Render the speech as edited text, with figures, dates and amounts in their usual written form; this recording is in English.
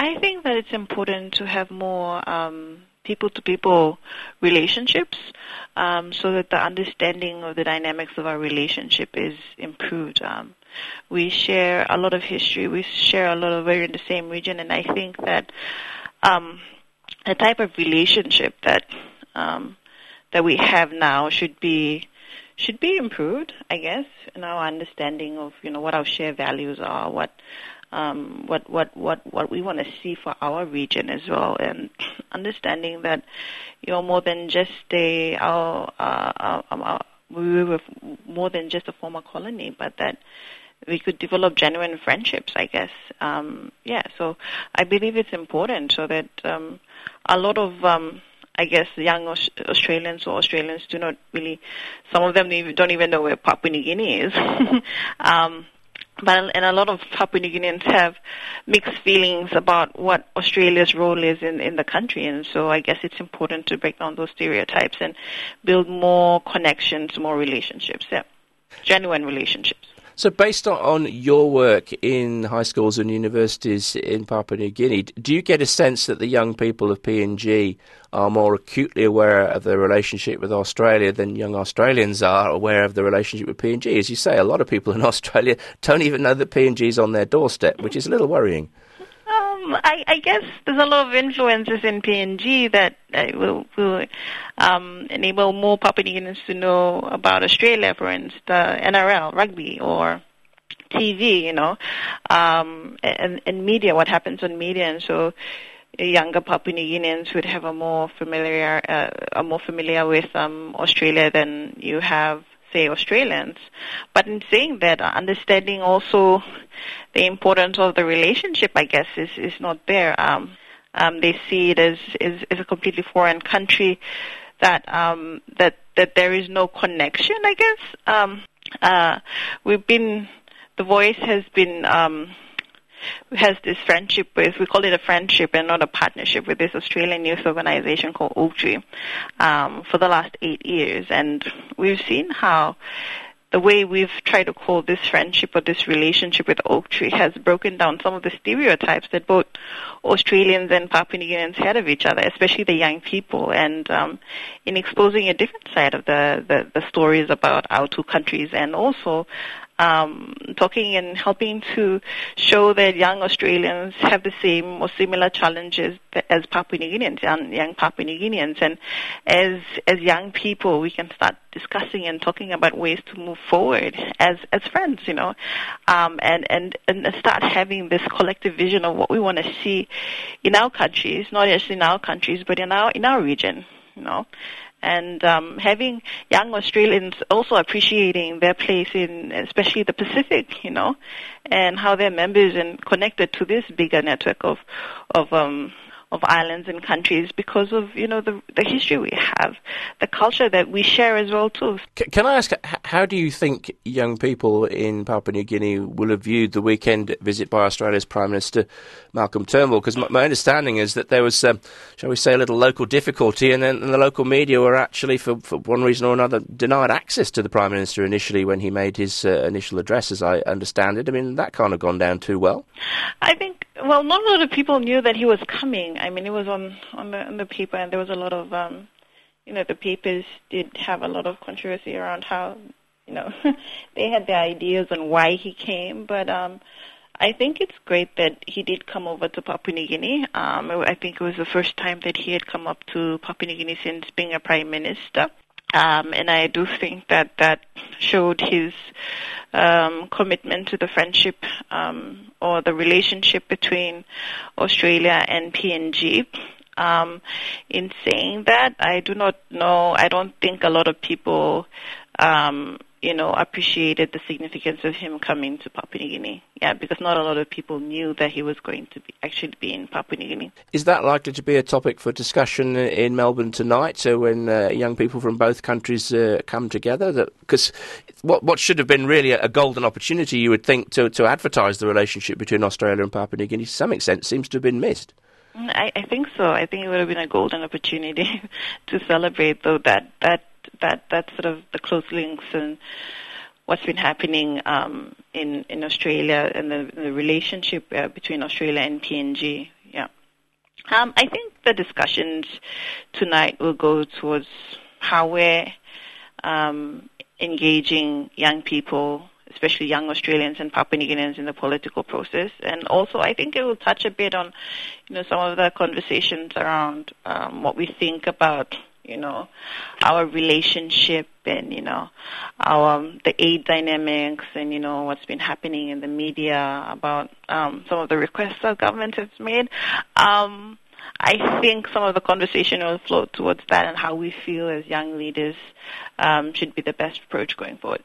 I think that it's important to have more people-to-people relationships, so that the understanding of the dynamics of our relationship is improved. We share a lot of history. We share a lot of, we're in the same region, and I think that the type of relationship that we have now should be improved, I guess, in our understanding of, what our shared values are, what we want to see for our region as well, and understanding that, more than just we were more than just a former colony, but that we could develop genuine friendships, I guess. So I believe it's important, so that a lot of I guess young Australians or Australians do not really, some of them don't even know where Papua New Guinea is. And a lot of Papua New Guineans have mixed feelings about what Australia's role is in the country. And so I guess it's important to break down those stereotypes and build more connections, more relationships, genuine relationships. So based on your work in high schools and universities in Papua New Guinea, do you get a sense that the young people of PNG are more acutely aware of their relationship with Australia than young Australians are aware of the relationship with PNG? As you say, a lot of people in Australia don't even know that PNG is on their doorstep, which is a little worrying. I guess there's a lot of influences in PNG that will enable more Papua New Guineans to know about Australia, for instance, NRL, rugby, or TV, and media, what happens on media. And so younger Papua New Guineans would have are more familiar with Australia than you have, say, Australians. But in saying that, understanding also the importance of the relationship, I guess, is not there. They see it as a completely foreign country, that there is no connection, I guess. The Voice has this friendship with, we call it a friendship and not a partnership, with this Australian youth organization called Oaktree for the last 8 years. And we've seen how the way we've tried to call this friendship or this relationship with Oaktree has broken down some of the stereotypes that both Australians and Papua New Guineans had of each other, especially the young people, and in exposing a different side of the stories about our two countries, and also talking and helping to show that young Australians have the same or similar challenges as Papua New Guineans, young Papua New Guineans. And as young people, we can start discussing and talking about ways to move forward as friends, and start having this collective vision of what we want to see in our countries, not just in our countries, but in our region, And having young Australians also appreciating their place in, especially the Pacific, and how they're members and connected to this bigger network of islands and countries because of, the history we have, the culture that we share as well too. Can I ask, how do you think young people in Papua New Guinea will have viewed the weekend visit by Australia's Prime Minister Malcolm Turnbull? Because my understanding is that there was, shall we say, a little local difficulty, and then the local media were actually, for one reason or another, denied access to the Prime Minister initially when he made his initial address, as I understand it. I mean, that can't have gone down too well. I think, not a lot of people knew that he was coming. I mean, it was on the paper, and there was a lot of, the papers did have a lot of controversy around how, they had their ideas on why he came. But I think it's great that he did come over to Papua New Guinea. I think it was the first time that he had come up to Papua New Guinea since being a prime minister. And I do think that showed his commitment to the friendship or the relationship between Australia and PNG. In saying that, I don't think a lot of people, appreciated the significance of him coming to Papua New Guinea. Yeah, because not a lot of people knew that he was going to be in Papua New Guinea. Is that likely to be a topic for discussion in Melbourne tonight? So when young people from both countries come together, because what should have been really a golden opportunity, you would think, to advertise the relationship between Australia and Papua New Guinea, to some extent, seems to have been missed. I think so. I think it would have been a golden opportunity to celebrate, though, that sort of the close links and what's been happening in Australia and the relationship between Australia and PNG. Yeah. I think the discussions tonight will go towards how we're engaging young people, especially young Australians and Papua New Guineans, in the political process. And also, I think it will touch a bit on, some of the conversations around what we think about, our relationship and, the aid dynamics and, what's been happening in the media about some of the requests that government has made. I think some of the conversation will flow towards that and how we feel as young leaders should be the best approach going forward.